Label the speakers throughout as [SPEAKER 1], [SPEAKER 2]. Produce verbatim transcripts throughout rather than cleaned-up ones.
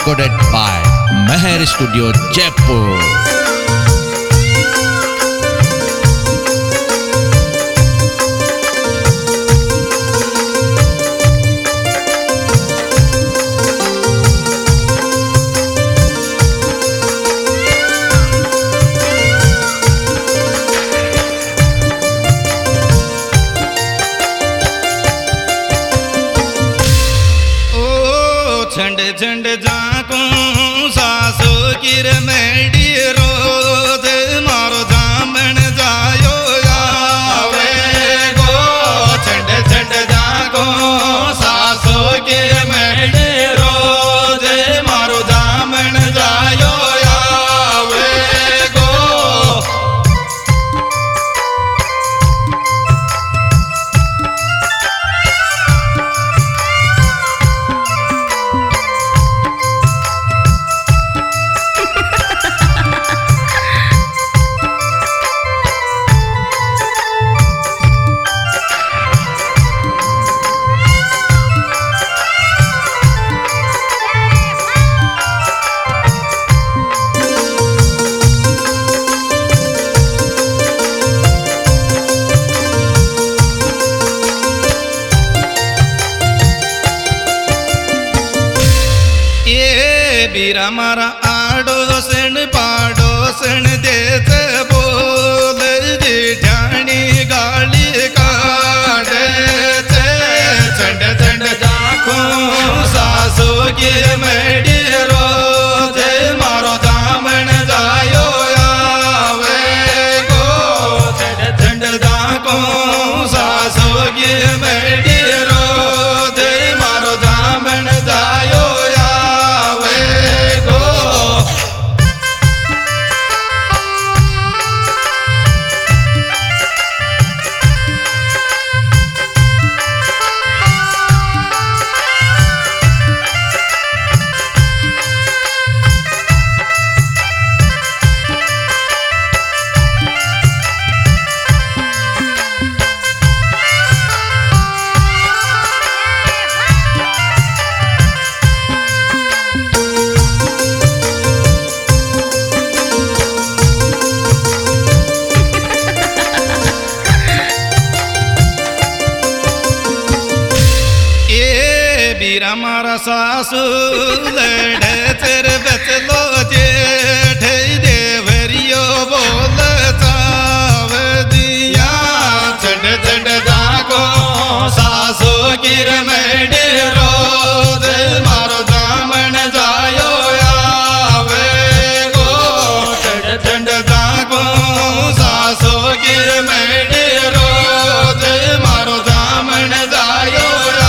[SPEAKER 1] recorded by Meher Studio Jaipur.
[SPEAKER 2] झंड झंड जाको सासो किर मेडी रोज मारो जामन जायो आवे गो झंड झंड जाको सासो किर मेडी रोज मारो जामन जायो आवे गो बीरा मारा आडोसन पाडोसन देत बोल जेठाणी गाली काढ चंड चंड जाखो सासो की मेडी रोज मारो दामन जायो आवे गो चंड चंड जाखो सासो की मेडी रोज मारो दामन जायो बीरा मारा सासू लड़ चर बचलो जेठ देवरियो बोल चाव दिया चढ़ चढ़ जागो सासू गिर मेडी रोज मारो दामन जायो आवे गो चढ़ चढ़ जागो सासू गिर मेडी रोज मारो दामन जायो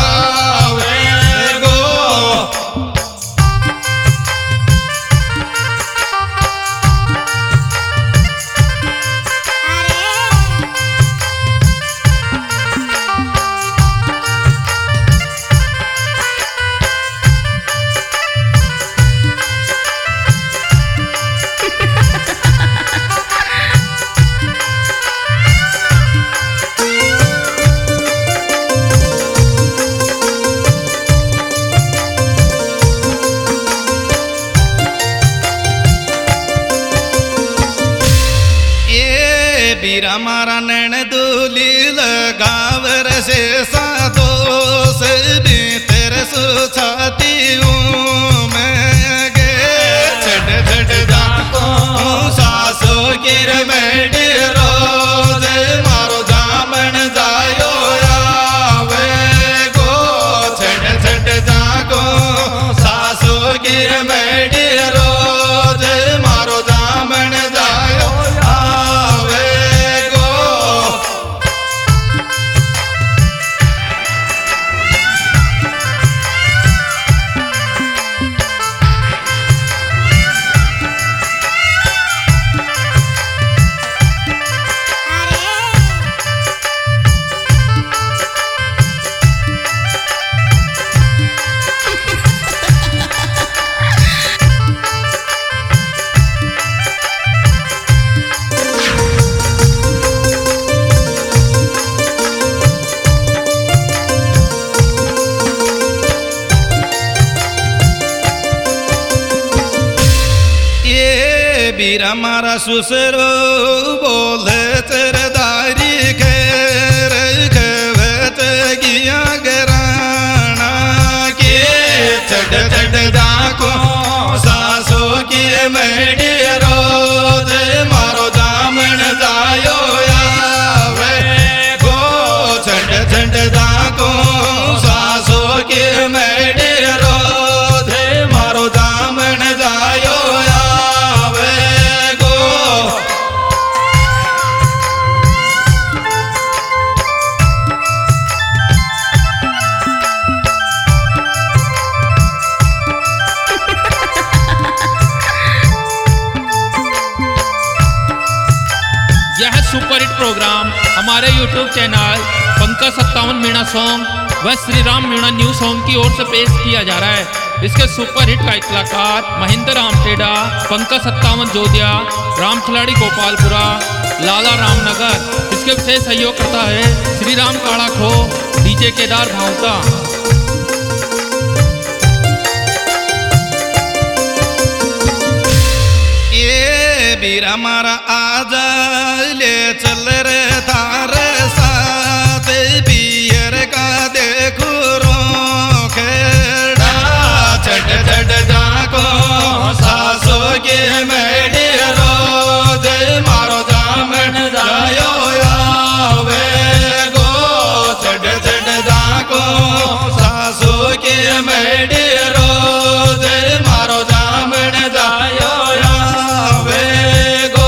[SPEAKER 2] बीरा मारा नैन दूली लगावर से सादोस भी तेरे सुछाती हूँ मैं गे छड़ छड़ जाको सासो गिर मेडी रोज मारो दामन जायो आवे गो छड़ छड़ जाको सासो गिर मेडी रोज मारो दामन जायो आवे गो बीरा मारा सुसरो बोले सरदारी खैर खवत गिया गराना के चढ़ चढ़ दाको सासो की मेडी रोज मारो दामन जायो आवे गो चढ़ चढ़ दाको सासो की मेडी रोज मारो दामन जायो आवे गो
[SPEAKER 3] यह सुपरहिट प्रोग्राम हमारे यूट्यूब चैनल पंकज सत्तावन मीणा सॉन्ग व श्री राम मीणा न्यू सॉन्ग की ओर से पेश किया जा रहा है। इसके सुपरहिट का कलाकार महेंद्र राम टेडा, पंकज सत्तावन जोधिया, राम खिलाड़ी गोपालपुरा, लाला रामनगर। इसके विशेष सहयोग करता है श्री राम काड़ा खो, डीजे केदार भावता।
[SPEAKER 2] बीरा मारा आजा ले चल रे तार साथ बियर का देखो रोखेड़ा चढ़ चढ़ जाको सासो के मेडी रोज मारो दामन जायो आवे गो चढ़ चढ़ जाको सासो के मेडी रोज मारो दामन जायो आवे गो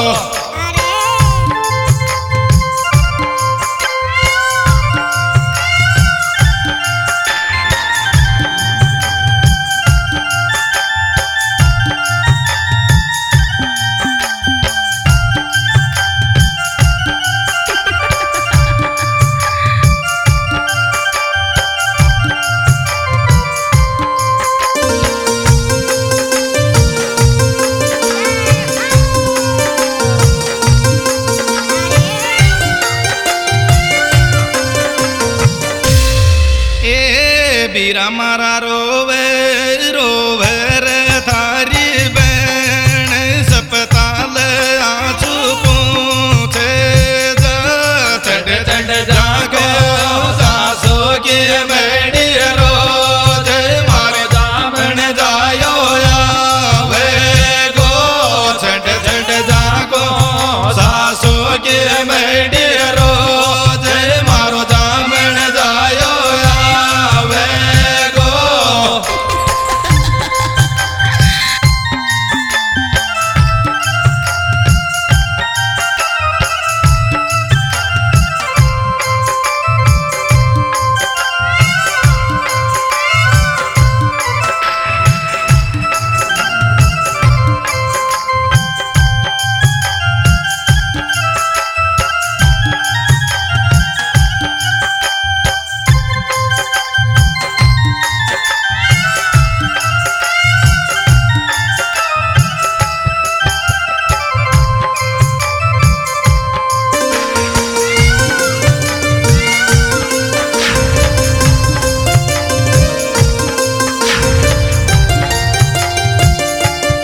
[SPEAKER 2] बीरा मारा रोवे रोवे रे थारी बहन सपताल आंसू पूछे जा चढ़ चढ़ जागो सासो की मेडी रोज मारो दामन जायो आवे गो चढ़ चढ़ जागो सासो की मेडी रोज मारो दामन जायो आवे गो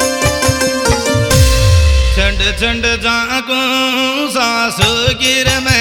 [SPEAKER 2] चंड चंड जाको सासु गिर में